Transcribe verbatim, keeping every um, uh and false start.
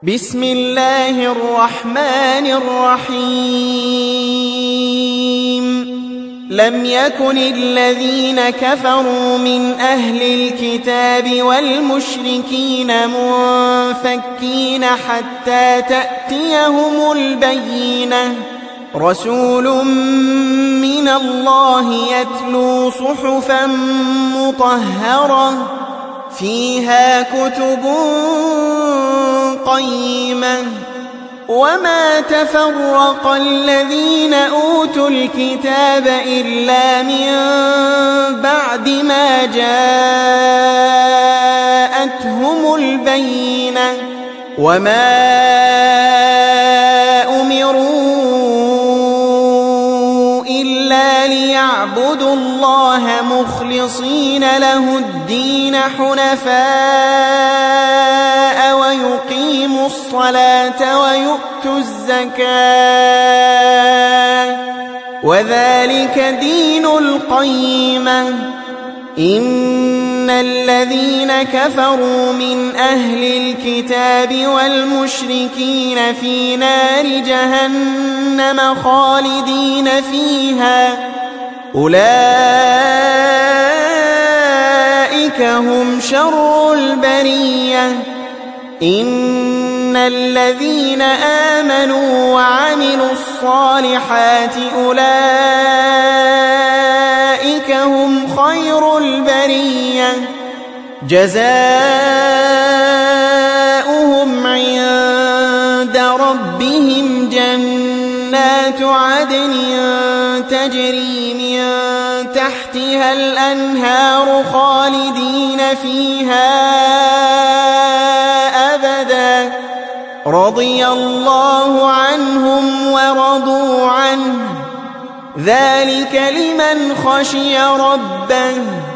بسم الله الرحمن الرحيم لم يكن الذين كفروا من أهل الكتاب والمشركين منفكين حتى تأتيهم البينة رسول من الله يتلو صحفا مطهرة فيها كتب قيمة وما تفرق الذين أوتوا الكتاب إلا من بعد ما جاءتهم البينة وما أمروا إلا ليعبدوا الله مخلصين له الدين حنفاء ويقيموا الصلاة ويؤتوا الزكاة وذلك دين القيمة إن الذين كفروا من أهل الكتاب والمشركين في نار جهنم خالدين فيها أولئك هم شر البرية إن الذين آمنوا وعملوا الصالحات أولئك هم خير البرية جزاؤهم عند ربهم جنات عدن تجري من تحتها الأنهار خالدين فيها أبدا رضي الله عنهم ورضوا عنه ذلك لمن خشي ربه